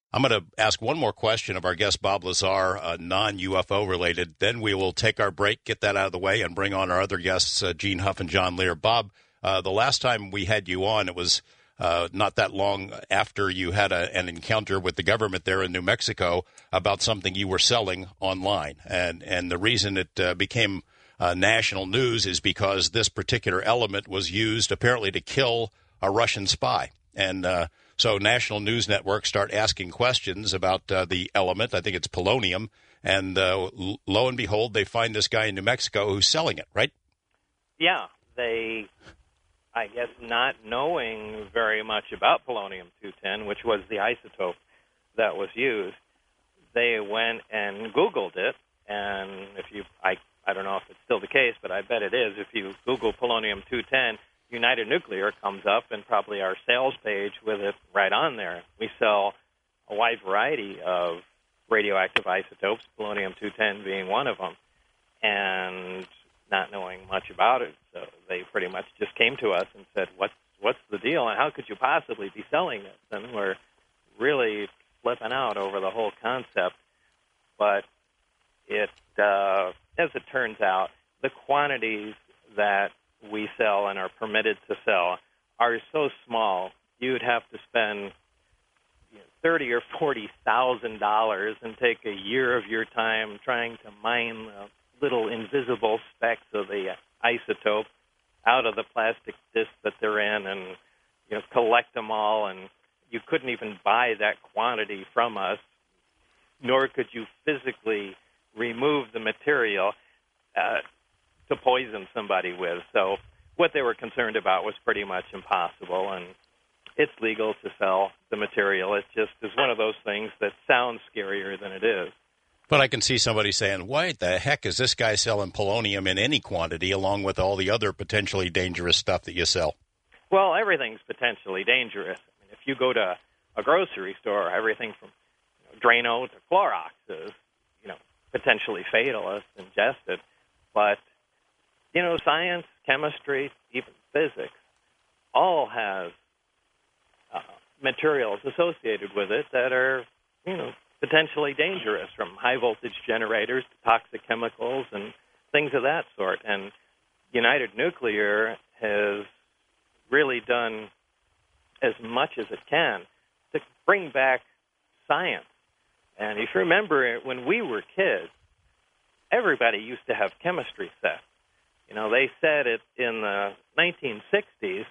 I'm going to ask one more question of our guest, Bob Lazar, non-UFO related. Then we will take our break, get that out of the way, and bring on our other guests, Gene Huff and John Lear. Bob, the last time we had you on, it was not that long after you had an encounter with the government there in New Mexico about something you were selling online. And the reason it became national news is because this particular element was used apparently to kill a Russian spy. And so national news networks start asking questions about the element. I think it's polonium. And lo and behold, they find this guy in New Mexico who's selling it, right? Yeah, they, I guess, not knowing very much about polonium-210, which was the isotope that was used, they went and Googled it. And if you, I don't know if it's still the case, but I bet it is. If you Google polonium-210, United Nuclear comes up, and probably our sales page with it right on there. We sell a wide variety of radioactive isotopes, polonium-210 being one of them, and not knowing much about it, so they pretty much just came to us and said, what's the deal, and how could you possibly be selling this? And we're really flipping out over the whole concept. But it, as it turns out, the quantities that we sell and are permitted to sell are so small, you would have to spend $30,000 or $40,000 and take a year of your time trying to mine the little invisible specks of the isotope out of the plastic disc that they're in, and collect them all. And you couldn't even buy that quantity from us, nor could you physically remove the material to poison somebody with. So what they were concerned about was pretty much impossible, and it's legal to sell the material. It just is one of those things that sounds scarier than it is. But I can see somebody saying, why the heck is this guy selling polonium in any quantity along with all the other potentially dangerous stuff that you sell? Well, everything's potentially dangerous. I mean, if you go to a grocery store, everything from Drano to Clorox is, potentially fatal if ingested. But science, chemistry, even physics, all has materials associated with it that are, potentially dangerous, from high-voltage generators to toxic chemicals and things of that sort. And United Nuclear has really done as much as it can to bring back science. And if you remember, when we were kids, everybody used to have chemistry sets. They said it in the 1960s,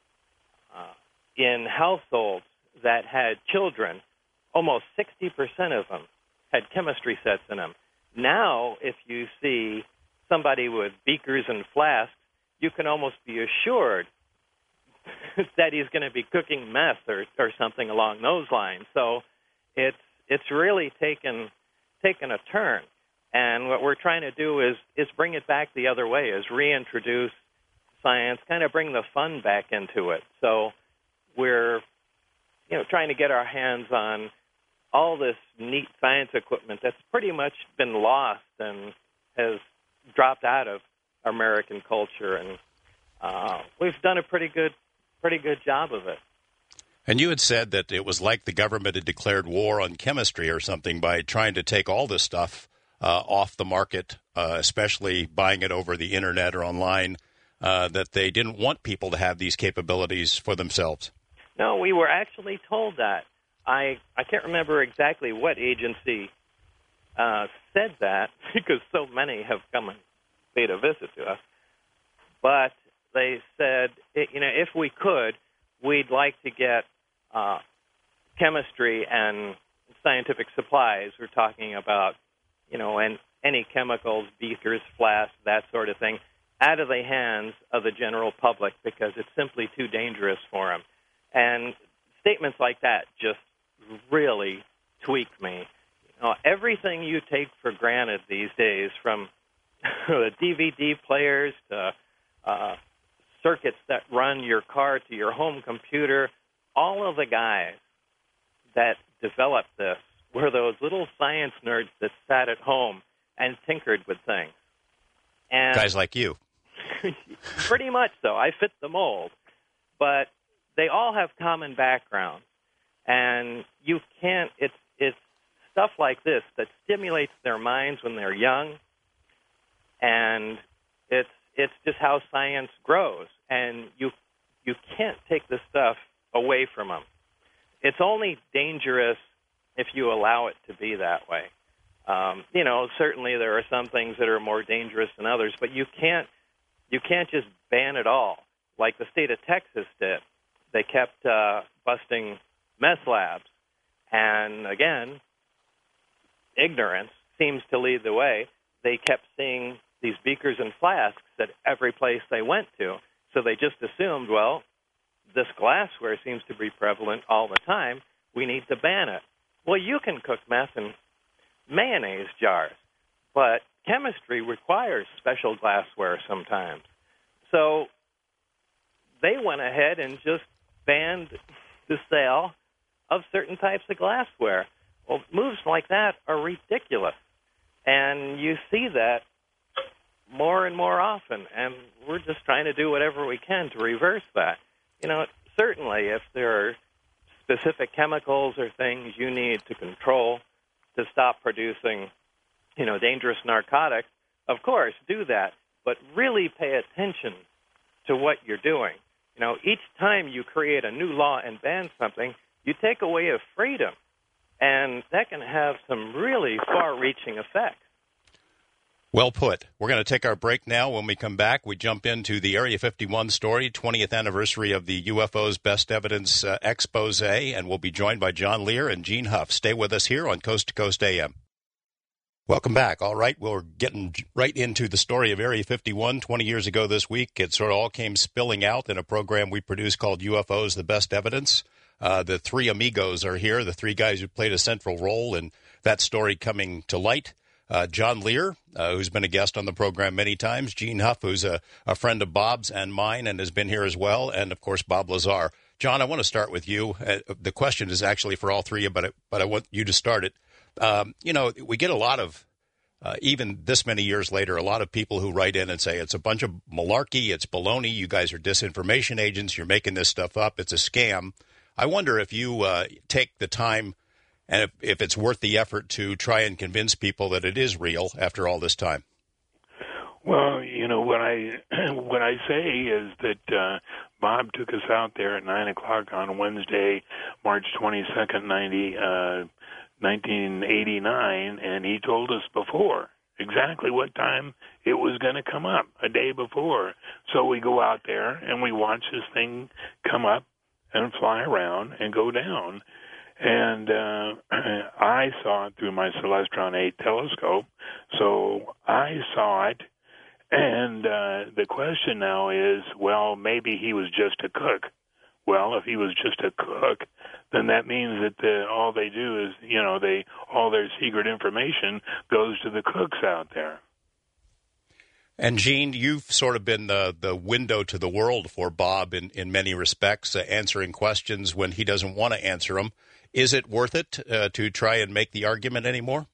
in households that had children, almost 60% of them had chemistry sets in them. Now, if you see somebody with beakers and flasks, you can almost be assured that he's going to be cooking meth or something along those lines. So it's really taken a turn. And what we're trying to do is bring it back the other way, is reintroduce science, kind of bring the fun back into it. So we're trying to get our hands on all this neat science equipment that's pretty much been lost and has dropped out of American culture. And we've done a pretty good job of it. And you had said that it was like the government had declared war on chemistry or something by trying to take all this stuff off the market, especially buying it over the internet or online, that they didn't want people to have these capabilities for themselves. No, we were actually told that. I can't remember exactly what agency said that, because so many have come and paid a visit to us. But they said, if we could, we'd like to get chemistry and scientific supplies. We're talking about, and any chemicals, beakers, flasks, that sort of thing, out of the hands of the general public, because it's simply too dangerous for them. And statements like that just really tweak me. Everything you take for granted these days, from the DVD players to circuits that run your car to your home computer, all of the guys that developed this were those little science nerds that sat at home and tinkered with things. And guys like you. Pretty much so. I fit the mold. But they all have common backgrounds. And you can't. It's stuff like this that stimulates their minds when they're young, and it's just how science grows. And you can't take this stuff away from them. It's only dangerous if you allow it to be that way. Certainly there are some things that are more dangerous than others, but you can't just ban it all, like the state of Texas did. They kept busting meth labs, and again, ignorance seems to lead the way. They kept seeing these beakers and flasks at every place they went to, so they just assumed, well, this glassware seems to be prevalent all the time, we need to ban it. Well, you can cook meth in mayonnaise jars, but chemistry requires special glassware sometimes. So they went ahead and just banned the sale of certain types of glassware. Well, moves like that are ridiculous, and you see that more and more often, and we're just trying to do whatever we can to reverse that. Certainly if there are specific chemicals or things you need to control to stop producing, dangerous narcotics, of course, do that. But really pay attention to what you're doing. Each time you create a new law and ban something, you take away a freedom. And that can have some really far-reaching effects. Well put. We're going to take our break now. When we come back, we jump into the Area 51 story, 20th anniversary of the UFO's Best Evidence expose, and we'll be joined by John Lear and Gene Huff. Stay with us here on Coast to Coast AM. Welcome back. All right, we're getting right into the story of Area 51. 20 years ago this week, it sort of all came spilling out in a program we produced called UFO's The Best Evidence. The three amigos are here, the three guys who played a central role in that story coming to light. John Lear, who's been a guest on the program many times, Gene Huff, who's a friend of Bob's and mine and has been here as well, and, of course, Bob Lazar. John, I want to start with you. The question is actually for all three, but I want you to start it. We get a lot of, even this many years later, a lot of people who write in and say it's a bunch of malarkey, it's baloney, you guys are disinformation agents, you're making this stuff up, it's a scam. I wonder if you take the time and if it's worth the effort to try and convince people that it is real after all this time. Well, what I say is that Bob took us out there at 9 o'clock on Wednesday, March 22nd, 1989, and he told us before exactly what time it was going to come up, a day before. So we go out there and we watch this thing come up and fly around and go down. And I saw it through my Celestron 8 telescope, so I saw it. And the question now is, well, maybe he was just a cook. Well, if he was just a cook, then that means that all they do is, all their secret information goes to the cooks out there. And, Gene, you've sort of been the window to the world for Bob in many respects, answering questions when he doesn't want to answer them. Is it worth it to try and make the argument anymore?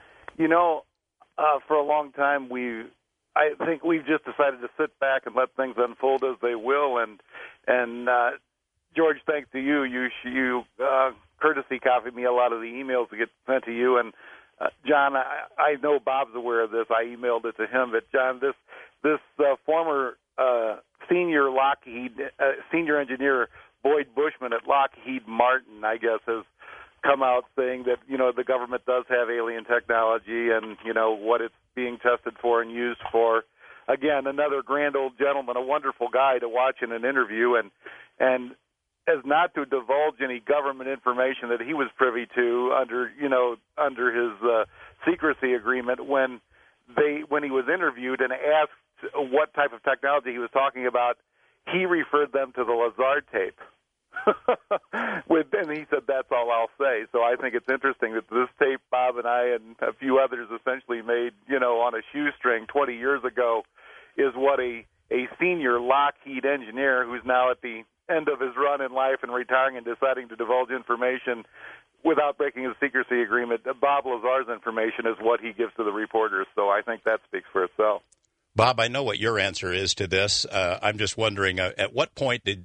For a long time, I think we've just decided to sit back and let things unfold as they will. And George, thanks to you, you courtesy copied me a lot of the emails that get sent to you. And John, I know Bob's aware of this. I emailed it to him. But John, this former senior engineer Boyd Bushman at Lockheed Martin, I guess, has come out saying that the government does have alien technology and what it's being tested for and used for. Again, another grand old gentleman, a wonderful guy to watch in an interview, and as not to divulge any government information that he was privy to under his secrecy agreement when he was interviewed and asked what type of technology he was talking about, he referred them to the Lazar tape. And he said, that's all I'll say. So I think it's interesting that this tape Bob and I and a few others essentially made, on a shoestring 20 years ago is what a senior Lockheed engineer who's now at the end of his run in life and retiring and deciding to divulge information without breaking his secrecy agreement, Bob Lazar's information is what he gives to the reporters. So I think that speaks for itself. Bob, I know what your answer is to this. I'm just wondering, at what point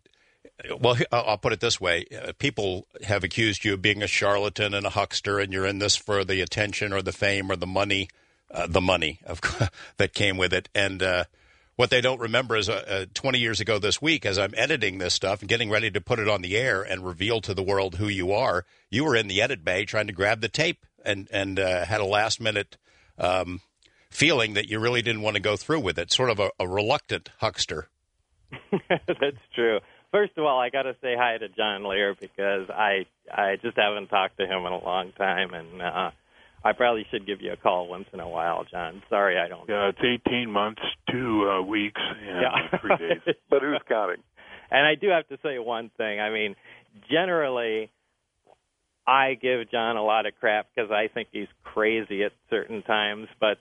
Well, I'll put it this way. People have accused you of being a charlatan and a huckster, and you're in this for the attention or the fame or the money that came with it. And what they don't remember is 20 years ago this week, as I'm editing this stuff and getting ready to put it on the air and reveal to the world who you were in the edit bay trying to grab the tape and had a last-minute feeling that you really didn't want to go through with it, sort of a reluctant huckster. That's true. First of all, I got to say hi to John Lear because I just haven't talked to him in a long time, and I probably should give you a call once in a while, John. Sorry, I don't. Yeah, it's 18 months, 2 weeks, and 3 days. But who's counting? And I do have to say one thing. I mean, generally, I give John a lot of crap because I think he's crazy at certain times, but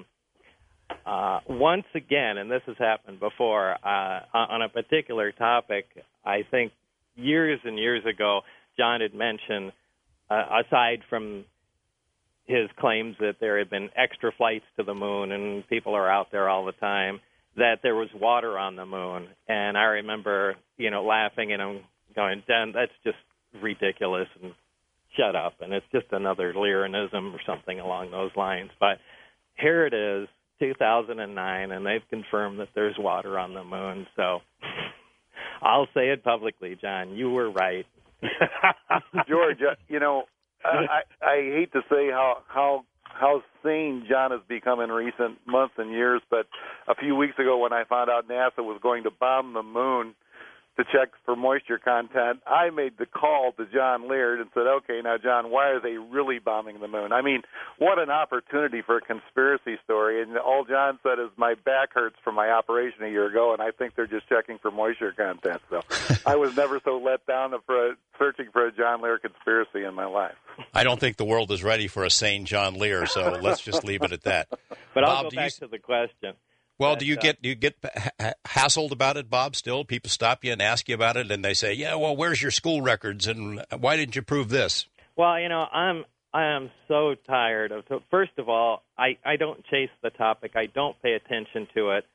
once again, and this has happened before, on a particular topic, I think years and years ago, John had mentioned, aside from his claims that there had been extra flights to the moon and people are out there all the time, that there was water on the moon. And I remember, laughing and I'm going, Dan, that's just ridiculous, and shut up. And it's just another Learinism or something along those lines. But here it is, 2009, and they've confirmed that there's water on the moon. So I'll say it publicly, John. You were right. George, I hate to say how sane John has become in recent months and years, but a few weeks ago when I found out NASA was going to bomb the moon to check for moisture content, I made the call to John Lear and said, okay, now, John, why are they really bombing the moon? I mean, what an opportunity for a conspiracy story. And all John said is my back hurts from my operation a year ago, and I think they're just checking for moisture content. So I was never so let down for searching for a John Lear conspiracy in my life. I don't think the world is ready for a sane John Lear, so let's just leave it at that. But Bob, I'll go back to the question. Well, do you get hassled about it, Bob, still? People stop you and ask you about it, and they say, yeah, well, where's your school records, and why didn't you prove this? Well, I am so tired of – first of all, I don't chase the topic. I don't pay attention to it.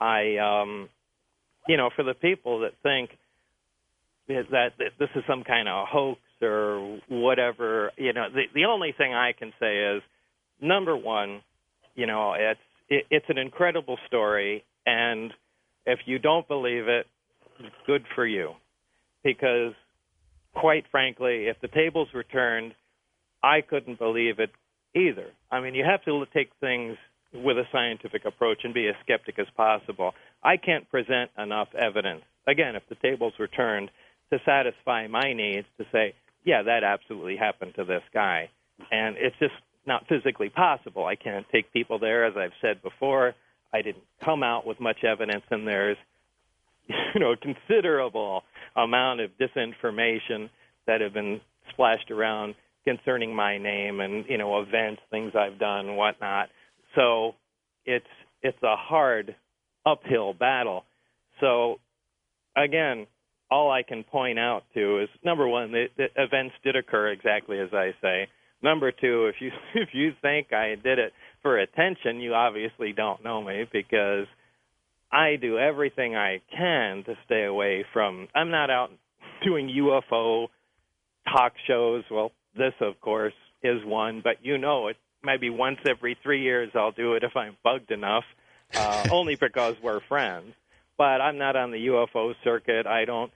For the people that think that this is some kind of hoax or whatever, the only thing I can say is, number one, it's an incredible story, and if you don't believe it, good for you. Because, quite frankly, if the tables were turned, I couldn't believe it either. I mean, you have to take things with a scientific approach and be as skeptic as possible. I can't present enough evidence, again, if the tables were turned, to satisfy my needs to say, yeah, that absolutely happened to this guy. And it's just not physically possible. I can't take people there, as I've said before. I didn't come out with much evidence, and there's, considerable amount of disinformation that have been splashed around concerning my name and, events, things I've done and whatnot. So it's a hard uphill battle. So, again, all I can point out to is, number one, the events did occur exactly as I say. Number two, if you think I did it for attention, you obviously don't know me, because I do everything I can to stay away from – I'm not out doing UFO talk shows. Well, this, of course, is one, but it maybe once every 3 years I'll do it if I'm bugged enough, only because we're friends. But I'm not on the UFO circuit. I don't,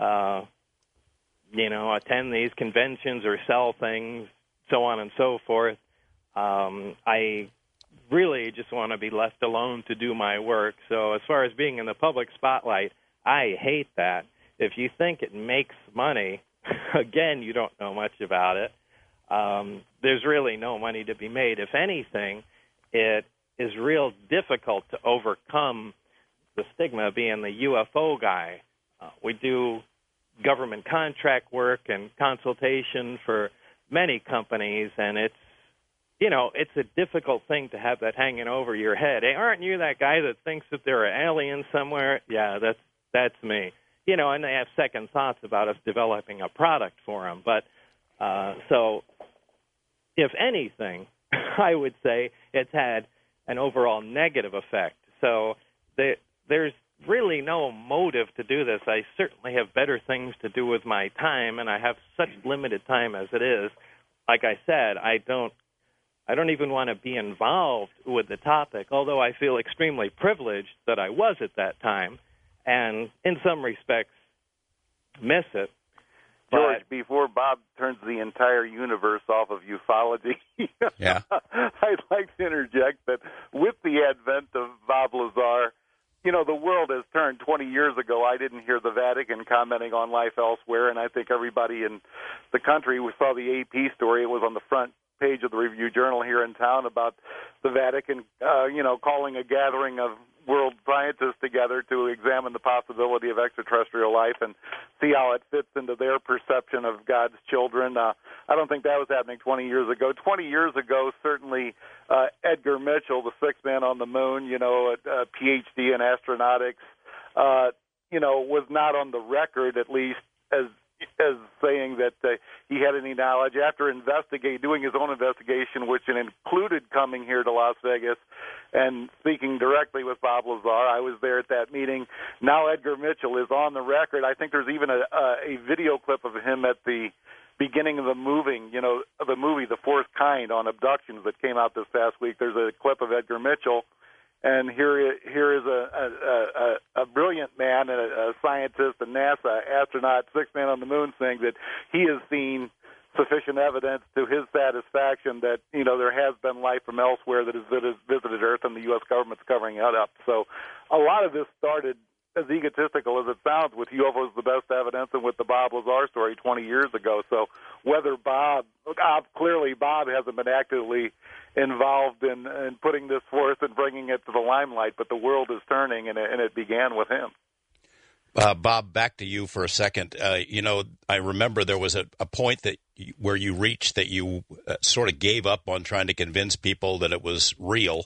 attend these conventions or sell things, so on and so forth. I really just want to be left alone to do my work. So as far as being in the public spotlight, I hate that. If you think it makes money, again, you don't know much about it. There's really no money to be made. If anything, it is real difficult to overcome the stigma of being the UFO guy. We do government contract work and consultation for many companies, and it's a difficult thing to have that hanging over your head. Hey, aren't you that guy that thinks that there are aliens somewhere? Yeah, that's me. And they have second thoughts about us developing a product for them. But so, if anything, I would say it's had an overall negative effect. So there's really no motive to do this. I certainly have better things to do with my time, and I have such limited time as it is. Like I said, I don't even want to be involved with the topic, although I feel extremely privileged that I was at that time, and in some respects miss it. George, before Bob turns the entire universe off of ufology, yeah. I'd like to interject that with the advent of Bob Lazar, the world has turned. 20 years ago, I didn't hear the Vatican commenting on life elsewhere, and I think everybody in the country, we saw the AP story. It was on the front page of the Review-Journal here in town about the Vatican, calling a gathering of world scientists together to examine the possibility of extraterrestrial life and see how it fits into their perception of God's children. I don't think that was happening 20 years ago. 20 years ago, certainly Edgar Mitchell, the sixth man on the moon, a PhD in astronautics, was not on the record, at least as saying that he had any knowledge. After doing his own investigation, which included coming here to Las Vegas and speaking directly with Bob Lazar, I was there at that meeting. Now Edgar Mitchell is on the record. I think there's even a video clip of him at the beginning of the movie, The Fourth Kind on abductions that came out this past week. There's a clip of Edgar Mitchell. And here is a brilliant man, a scientist, a NASA astronaut, sixth man on the moon, saying that he has seen sufficient evidence to his satisfaction that there has been life from elsewhere that has visited Earth, and the U.S. government's covering it up. So a lot of this started, as egotistical as it sounds, with UFOs the best evidence and with the Bob Lazar story 20 years ago. So whether clearly Bob hasn't been actively involved in putting this forth and bringing it to the limelight, but the world is turning, and it began with him. Bob, back to you for a second. I remember there was a point where you reached that you sort of gave up on trying to convince people that it was real.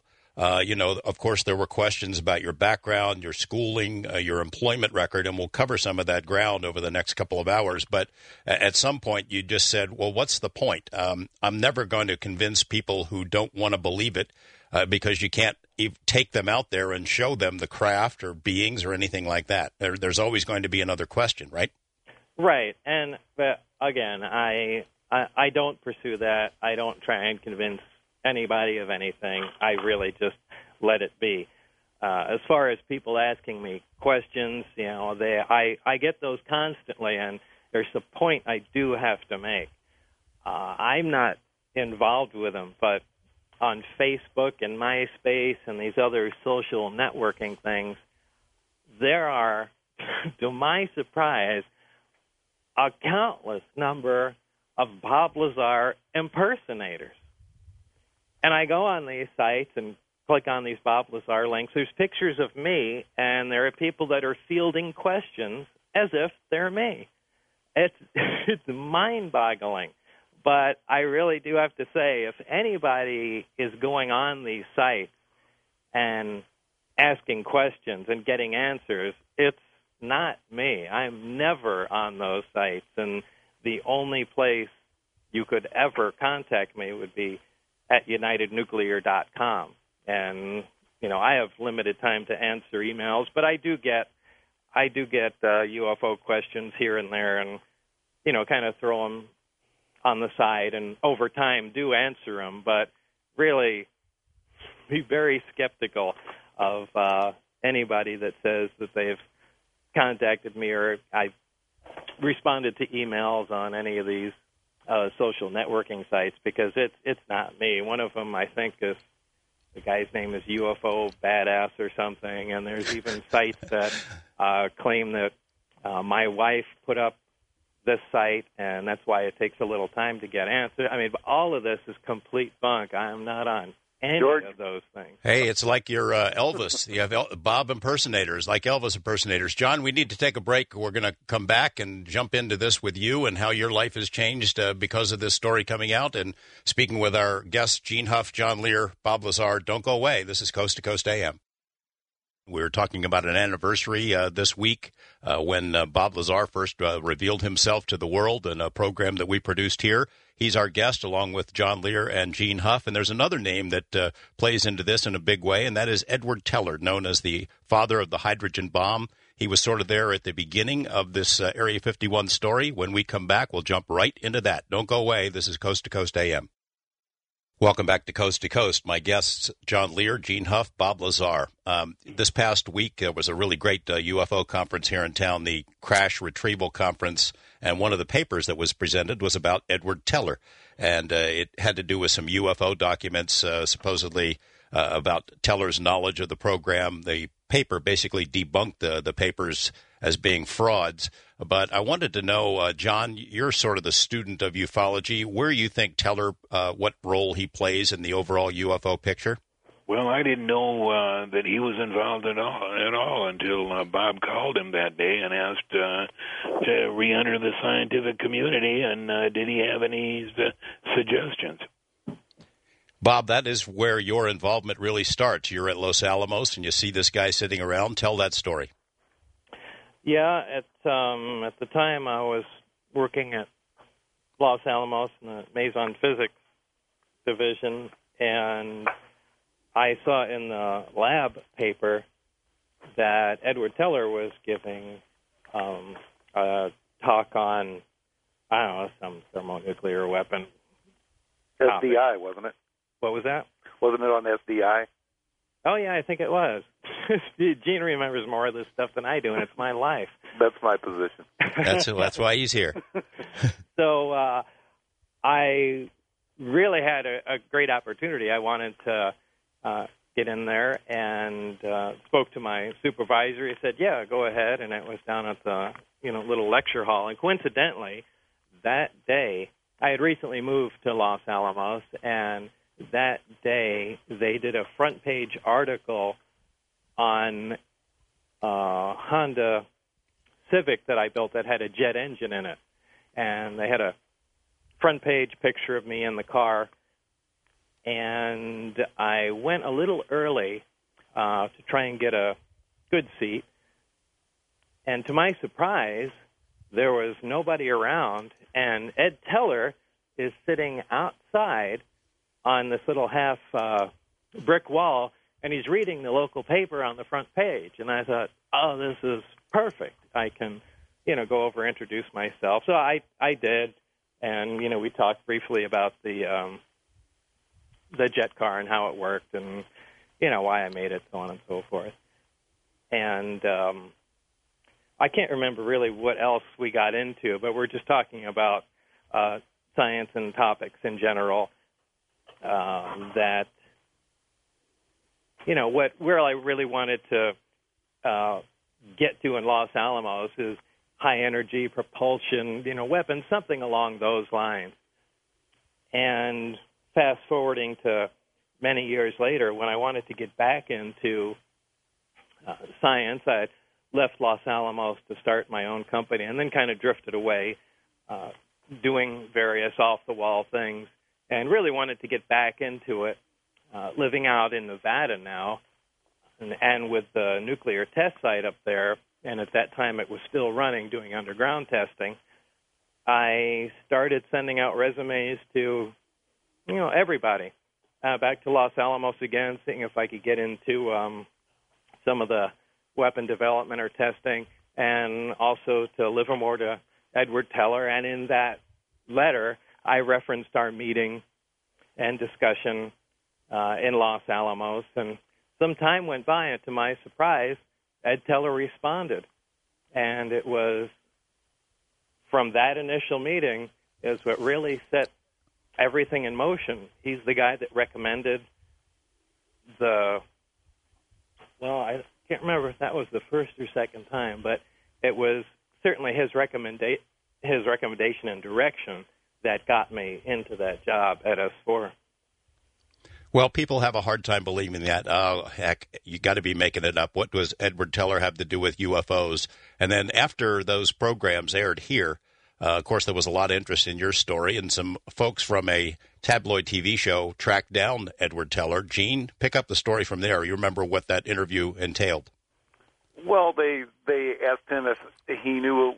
Of course, there were questions about your background, your schooling, your employment record, and we'll cover some of that ground over the next couple of hours. But at some point, you just said, well, what's the point? I'm never going to convince people who don't want to believe it because you can't take them out there and show them the craft or beings or anything like that. There's always going to be another question, right? Right. And again, I don't pursue that. I don't try and convince anybody of anything. I really just let it be. As far as people asking me questions, I get those constantly, and there's a point I do have to make. I'm not involved with them, but on Facebook and MySpace and these other social networking things, there are, to my surprise, a countless number of Bob Lazar impersonators. And I go on these sites and click on these Bob Lazar links. There's pictures of me, and there are people that are fielding questions as if they're me. It's mind-boggling. But I really do have to say, if anybody is going on these sites and asking questions and getting answers, it's not me. I'm never on those sites, and the only place you could ever contact me would be at UnitedNuclear.com. And, I have limited time to answer emails, but I do get UFO questions here and there, and, kind of throw them on the side, and over time do answer them, but really be very skeptical of anybody that says that they've contacted me or I've responded to emails on any of these social networking sites, because it's not me. One of them, I think, is the guy's name is UFO Badass or something, and there's even sites that claim that my wife put up this site, and that's why it takes a little time to get answered. I mean, all of this is complete bunk. I'm not on any of those things. Hey, it's like you're Elvis. You have Bob impersonators, like Elvis impersonators. John, we need to take a break. We're going to come back and jump into this with you and how your life has changed because of this story coming out. And speaking with our guests, Gene Huff, John Lear, Bob Lazar. Don't go away. This is Coast to Coast AM. We're talking about an anniversary this week when Bob Lazar first revealed himself to the world in a program that we produced here. He's our guest along with John Lear and Gene Huff. And there's another name that plays into this in a big way, and that is Edward Teller, known as the father of the hydrogen bomb. He was sort of there at the beginning of this Area 51 story. When we come back, we'll jump right into that. Don't go away. This is Coast to Coast AM. Welcome back to Coast. My guests, John Lear, Gene Huff, Bob Lazar. This past week, there was a really great UFO conference here in town, the Crash Retrieval Conference, and one of the papers that was presented was about Edward Teller, and it had to do with some UFO documents, supposedly about Teller's knowledge of the program. The paper basically debunked the papers as being frauds. But I wanted to know, John, you're sort of the student of ufology, where you think Teller, what role he plays in the overall UFO picture? Well, I didn't know that he was involved at all until Bob called him that day and asked to re-enter the scientific community, and did he have any suggestions? Bob, that is where your involvement really starts. You're at Los Alamos, and you see this guy sitting around. Tell that story. Yeah, at the time I was working at Los Alamos in the Mason Physics Division, and I saw in the lab paper that Edward Teller was giving a talk on, I don't know, some thermonuclear weapon. SDI, wasn't it? What was that? Wasn't it on SDI? Oh, yeah, I think it was. Gene remembers more of this stuff than I do, and it's my life. That's my position. That's why he's here. So I really had a great opportunity. I wanted to get in there and spoke to my supervisor. He said, yeah, go ahead, and it was down at the little lecture hall. And coincidentally, that day, I had recently moved to Los Alamos, and that day they did a front-page article on a Honda Civic that I built that had a jet engine in it. And they had a front-page picture of me in the car, and I went a little early to try and get a good seat. And to my surprise, there was nobody around, and Ed Teller is sitting outside on this little half brick wall, and he's reading the local paper on the front page. And I thought, oh, this is perfect. I can, go over and introduce myself. So I did, and, we talked briefly about the jet car and how it worked and, why I made it, so on and so forth. And I can't remember really what else we got into, but we're just talking about science and topics in general. That, where I really wanted to get to in Los Alamos is high-energy propulsion, weapons, something along those lines. And fast-forwarding to many years later, when I wanted to get back into science, I left Los Alamos to start my own company and then kind of drifted away, doing various off-the-wall things. And really wanted to get back into it, living out in Nevada now, and with the nuclear test site up there, and at that time it was still running, doing underground testing, I started sending out resumes to, everybody, back to Los Alamos again, seeing if I could get into some of the weapon development or testing, and also to Livermore, to Edward Teller. And in that letter, I referenced our meeting and discussion in Los Alamos, and some time went by, and to my surprise, Ed Teller responded. And it was from that initial meeting is what really set everything in motion. He's the guy that recommended I can't remember if that was the first or second time, but it was certainly his recommendation and direction that got me into that job at S4. Well, people have a hard time believing that. Oh, heck, you got to be making it up. What does Edward Teller have to do with UFOs? And then after those programs aired here, of course, there was a lot of interest in your story, and some folks from a tabloid TV show tracked down Edward Teller. Gene, pick up the story from there. You remember what that interview entailed? Well, they asked him if he knew what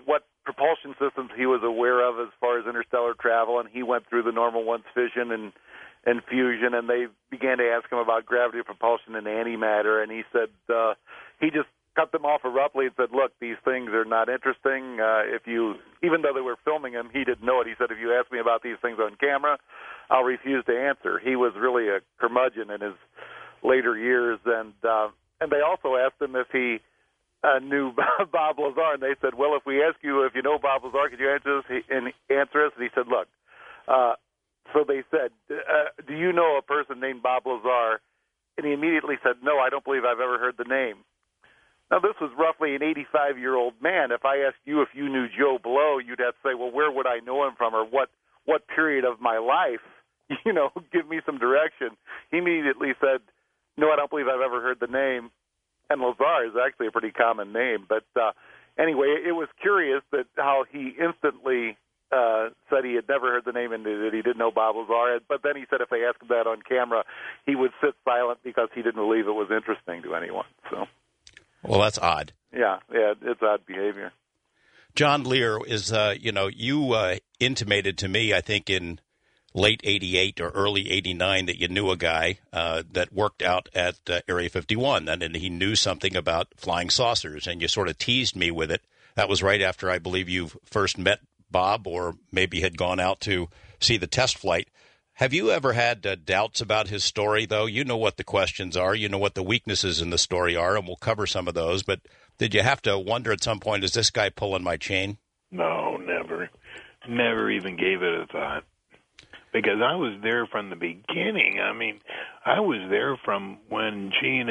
propulsion systems he was aware of as far as interstellar travel, and he went through the normal ones, fission and fusion, and they began to ask him about gravity propulsion and antimatter, and he said he just cut them off abruptly and said, look, these things are not interesting. Even though they were filming him, he didn't know it. He said, if you ask me about these things on camera, I'll refuse to answer. He was really a curmudgeon in his later years, and they also asked him if he knew Bob Lazar, and they said, well, if we ask you if you know Bob Lazar, could you answer us? And he said, look, so they said, do you know a person named Bob Lazar? And he immediately said, no, I don't believe I've ever heard the name. Now, this was roughly an 85-year-old man. If I asked you if you knew Joe Blow, you'd have to say, well, where would I know him from, or what period of my life? Give me some direction. He immediately said, no, I don't believe I've ever heard the name. And Lazar is actually a pretty common name. But anyway, it was curious that how he instantly said he had never heard the name and that he didn't know Bob Lazar. But then he said if they asked him that on camera, he would sit silent because he didn't believe it was interesting to anyone. So, well, that's odd. Yeah, it's odd behavior. John Lear is, you intimated to me, I think in late 88 or early 89, that you knew a guy that worked out at Area 51, and he knew something about flying saucers, and you sort of teased me with it. That was right after I believe you first met Bob, or maybe had gone out to see the test flight. Have you ever had doubts about his story, though? You know what the questions are. You know what the weaknesses in the story are, and we'll cover some of those. But did you have to wonder at some point, is this guy pulling my chain? No, never. Never even gave it a thought. Because I was there from the beginning. I mean, I was there from when Gene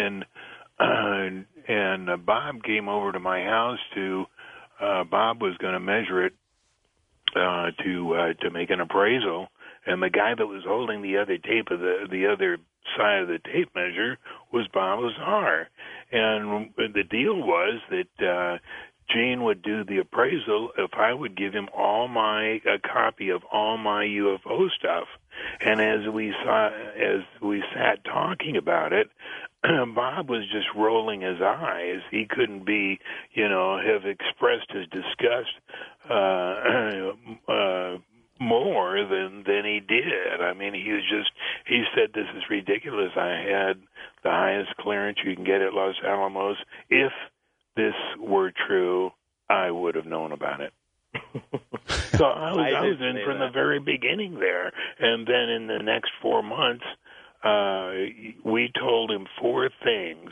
and Bob came over to my house to Bob was going to measure it to make an appraisal, and the guy that was holding the other tape of the other side of the tape measure was Bob Lazar. And the deal was that Gene would do the appraisal if I would give him a copy of all my UFO stuff. And as we sat talking about it, Bob was just rolling his eyes. He couldn't have expressed his disgust more than he did. I mean, he said, this is ridiculous. I had the highest clearance you can get at Los Alamos. If this were true, I would have known about it. So I was in from the very beginning there. And then in the next 4 months, we told him three things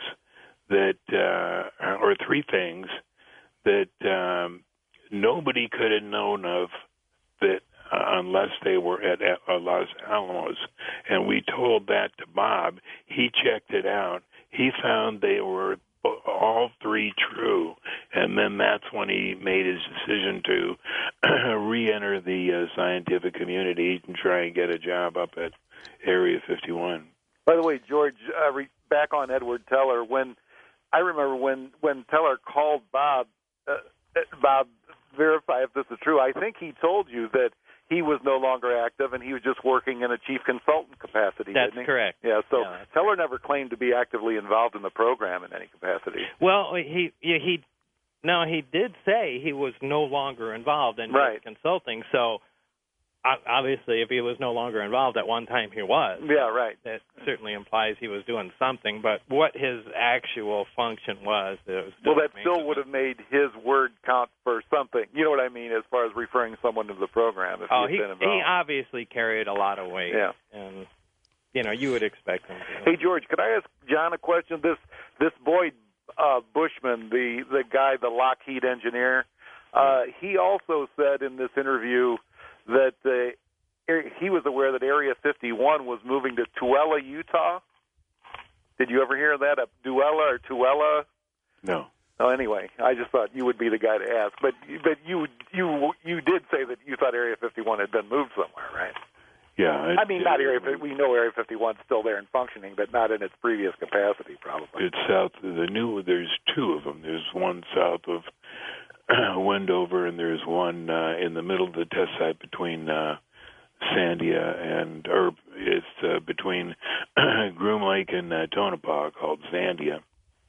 that nobody could have known of that unless they were at Los Alamos. And we told that to Bob. He checked it out. He found they were all three true, and then that's when he made his decision to re-enter the scientific community and try and get a job up at Area 51. By the way, George, back on Edward Teller, I remember when Teller called Bob, verify if this is true, I think he told you that he was no longer active, and he was just working in a chief consultant capacity, That's didn't he? Correct. Yeah, so yeah, Teller never claimed to be actively involved in the program in any capacity. Well, he did say he was no longer involved in consulting, so obviously if he was no longer involved at one time, he was. Yeah, right. That certainly implies he was doing something, but what his actual function was... that still would have made his word count for something. You know what I mean, as far as referring someone to the program if he had been involved. He obviously carried a lot of weight. Yeah. And, you would expect him to. Hey, George, could I ask John a question? This Boyd Bushman, the guy, the Lockheed engineer, he also said in this interview that he was aware that Area 51 was moving to Tooele, Utah. Did you ever hear that? Duella or Tooele? No. Oh, anyway, I just thought you would be the guy to ask. But you did say that you thought Area 51 had been moved somewhere, right? Yeah. Not Area 51. We know Area 51 is still there and functioning, but not in its previous capacity, probably. It's south of there's two of them. There's one south of Wendover, and there's one in the middle of the test site between Sandia it's between Groom Lake and Tonopah, called Zandia.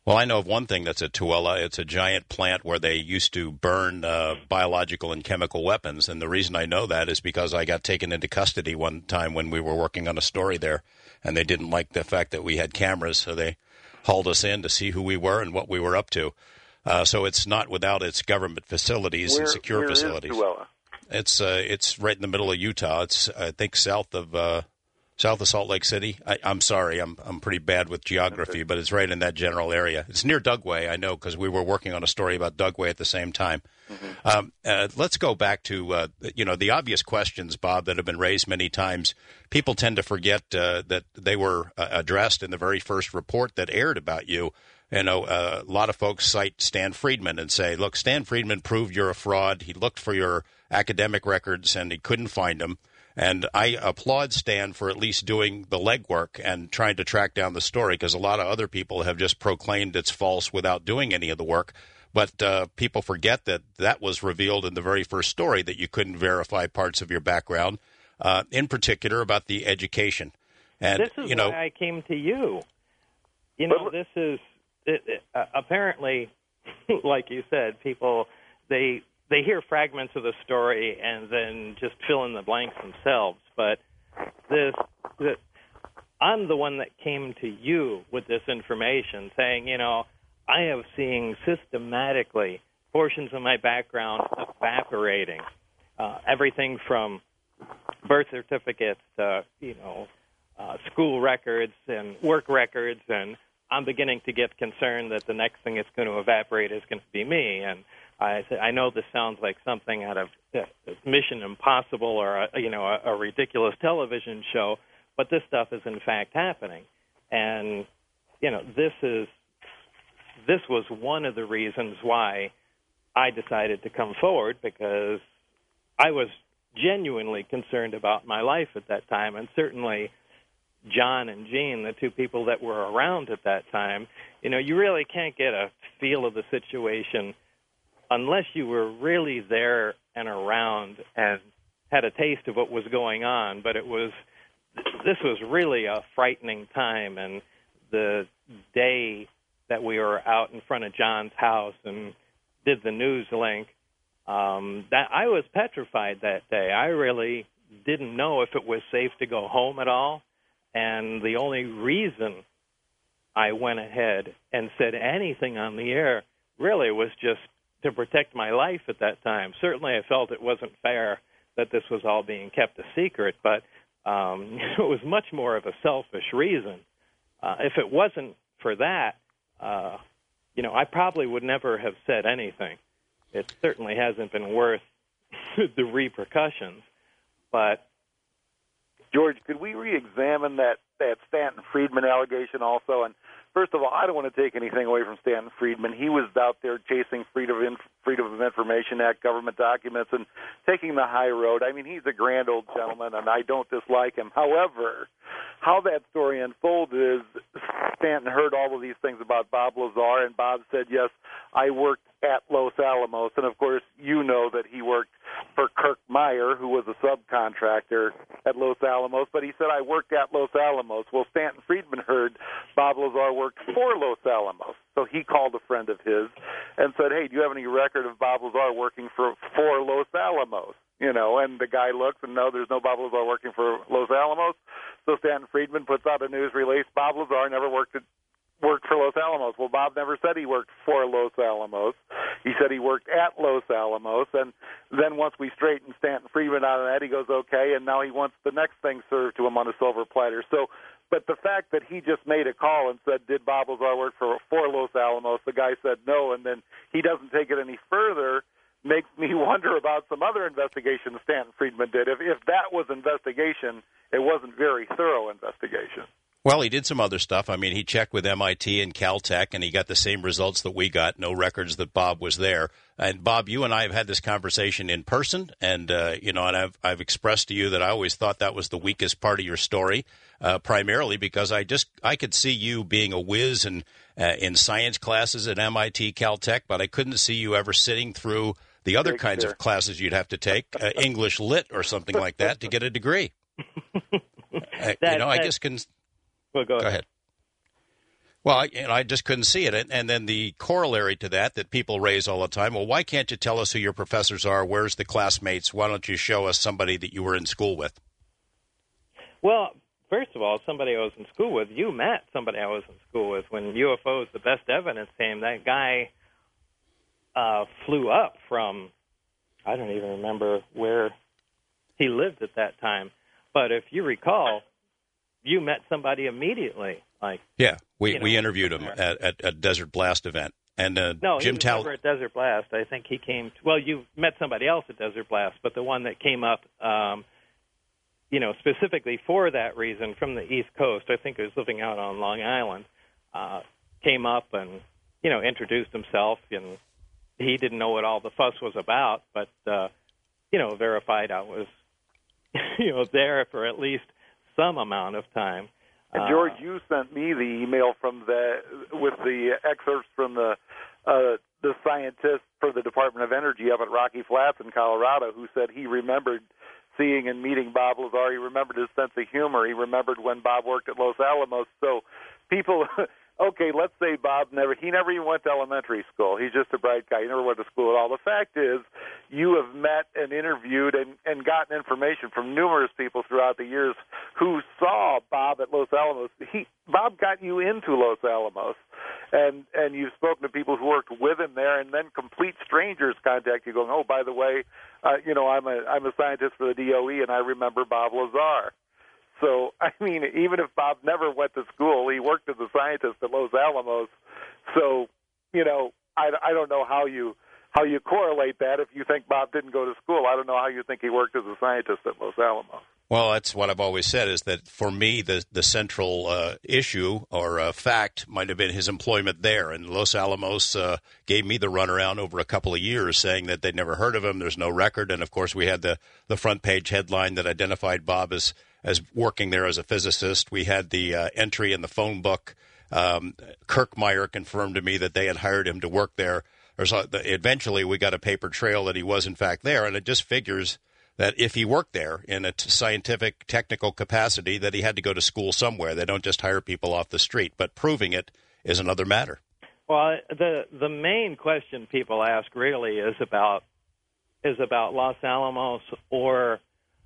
Well, I know of one thing that's at Tooele. It's a giant plant where they used to burn biological and chemical weapons. And the reason I know that is because I got taken into custody one time when we were working on a story there. And they didn't like the fact that we had cameras, so they hauled us in to see who we were and what we were up to. So it's not without its government facilities and secure facilities. Where is Tooele? It's right in the middle of Utah. It's, I think, south of Salt Lake City. I'm sorry, I'm pretty bad with geography, but it's right in that general area. It's near Dugway, I know, because we were working on a story about Dugway at the same time. Mm-hmm. Let's go back to the obvious questions, Bob, that have been raised many times. People tend to forget that they were addressed in the very first report that aired about you. You know, a lot of folks cite Stan Friedman and say, look, Stan Friedman proved you're a fraud. He looked for your academic records and he couldn't find them. And I applaud Stan for at least doing the legwork and trying to track down the story, because a lot of other people have just proclaimed it's false without doing any of the work. But people forget that that was revealed in the very first story, that you couldn't verify parts of your background, in particular about the education. And this is why I came to you. You know, this is apparently, like you said, people, they hear fragments of the story and then just fill in the blanks themselves. But I'm the one that came to you with this information, saying, I have seen systematically portions of my background evaporating, everything from birth certificates to, school records and work records, and I'm beginning to get concerned that the next thing that's going to evaporate is going to be me. And I said, I know this sounds like something out of Mission Impossible or a ridiculous television show, but this stuff is in fact happening. And this was one of the reasons why I decided to come forward, because I was genuinely concerned about my life at that time, and certainly John and Gene, the two people that were around at that time. You really can't get a feel of the situation unless you were really there and around and had a taste of what was going on. But this was really a frightening time, and the day that we were out in front of John's house and did the news link, that I was petrified that day. I really didn't know if it was safe to go home at all, and the only reason I went ahead and said anything on the air really was just to protect my life at that time. Certainly I felt it wasn't fair that this was all being kept a secret, but it was much more of a selfish reason. If it wasn't for that, I probably would never have said anything. It certainly hasn't been worth the repercussions. But George, could we re-examine that Stanton Friedman allegation also? And first of all, I don't want to take anything away from Stanton Friedman. He was out there chasing Freedom of Information Act government documents and taking the high road. I mean, he's a grand old gentleman, and I don't dislike him. However, how that story unfolded is Stanton heard all of these things about Bob Lazar, and Bob said, yes, I worked at Los Alamos. And, of course, you know that he worked for Kirk Meyer, who was a subcontractor at Los Alamos, but he said, I worked at Los Alamos. Well, Stanton Friedman heard Bob Lazar worked for Los Alamos. So he called a friend of his and said, hey, do you have any record of Bob Lazar working for Los Alamos? And the guy looks and no, there's no Bob Lazar working for Los Alamos. So Stanton Friedman puts out a news release, Bob Lazar never worked for Los Alamos. Well, Bob never said he worked for Los Alamos. He said he worked at Los Alamos. And then once we straightened Stanton Friedman out of that, he goes, okay, and now he wants the next thing served to him on a silver platter. So, but the fact that he just made a call and said, did Bob Lazar work for Los Alamos? The guy said no, and then he doesn't take it any further, makes me wonder about some other investigation Stanton Friedman did. If that was investigation, it wasn't very thorough investigation. Well, he did some other stuff. I mean, he checked with MIT and Caltech, and he got the same results that we got, no records that Bob was there. And, Bob, you and I have had this conversation in person, and, and I've expressed to you that I always thought that was the weakest part of your story, primarily because I could see you being a whiz in science classes at MIT, Caltech, but I couldn't see you ever sitting through the other kinds of classes you'd have to take, English Lit or something like that, to get a degree. I guess can... Well, go ahead. Well, I just couldn't see it. And then the corollary to that people raise all the time, well, why can't you tell us who your professors are? Where's the classmates? Why don't you show us somebody that you were in school with? Well, first of all, somebody I was in school with, you met somebody I was in school with. When UFOs, the best evidence came, that guy flew up from, I don't even remember where he lived at that time. But if you recall, you met somebody immediately. We interviewed him at a Desert Blast event. And no, Jim he was never at Desert Blast. I think he came you met somebody else at Desert Blast, but the one that came up specifically for that reason from the East Coast, I think he was living out on Long Island, came up and, introduced himself, and he didn't know what all the fuss was about, but, verified I was, there for at least some amount of time. And George, you sent me the email with the excerpts from the scientist for the Department of Energy up at Rocky Flats in Colorado, who said he remembered seeing and meeting Bob Lazar. He remembered his sense of humor. He remembered when Bob worked at Los Alamos. So people, okay, let's say Bob never even went to elementary school. He's just a bright guy. He never went to school at all. The fact is, you have met and interviewed and gotten information from numerous people throughout the years who saw Bob at Los Alamos. Bob got you into Los Alamos, and you've spoken to people who worked with him there, and then complete strangers contact you going, oh, by the way, I'm a scientist for the DOE, and I remember Bob Lazar. So, I mean, even if Bob never went to school, he worked as a scientist at Los Alamos. So, I don't know how you correlate that. If you think Bob didn't go to school, I don't know how you think he worked as a scientist at Los Alamos. Well, that's what I've always said, is that for me, the central issue or fact might have been his employment there. And Los Alamos gave me the runaround over a couple of years, saying that they'd never heard of him. There's no record. And, of course, we had the front page headline that identified Bob as working there as a physicist. We had the entry in the phone book. Kirkmeyer confirmed to me that they had hired him to work there. Eventually, we got a paper trail that he was, in fact, there. And it just figures that if he worked there in a scientific, technical capacity, that he had to go to school somewhere. They don't just hire people off the street. But proving it is another matter. Well, the main question people ask really is about Los Alamos or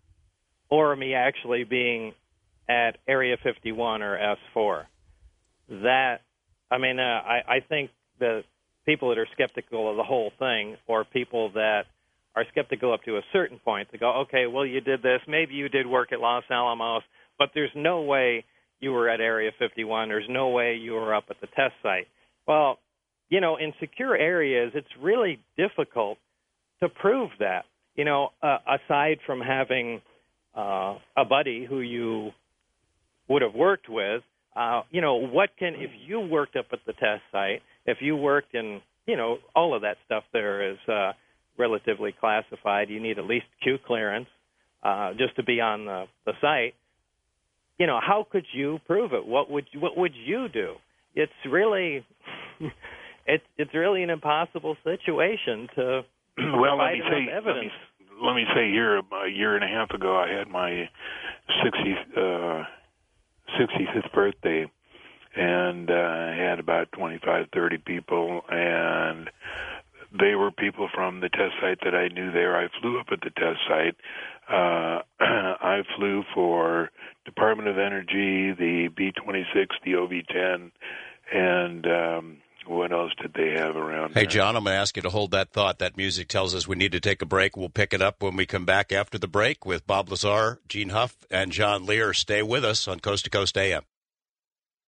me actually being at Area 51 or S4. I think the people that are skeptical of the whole thing, or people that are skeptical up to a certain point, they go, okay, well, you did this. Maybe you did work at Los Alamos, but there's no way you were at Area 51. There's no way you were up at the test site. Well, in secure areas, it's really difficult to prove that. Aside from having a buddy who you would have worked with, if you worked up at the test site, if you worked in, all of that stuff there is relatively classified. You need at least Q clearance just to be on the site. How could you prove it? What would you do? It's really it's really an impossible situation to provide enough evidence. Let me say here, a year and a half ago, I had my 65th birthday, and I had about 25, 30 people, and they were people from the test site that I knew there. I flew up at the test site. I flew for Department of Energy, the B-26, the OV-10, and what else did they have around there? Hey, John, I'm going to ask you to hold that thought. That music tells us we need to take a break. We'll pick it up when we come back after the break with Bob Lazar, Gene Huff, and John Lear. Stay with us on Coast to Coast AM.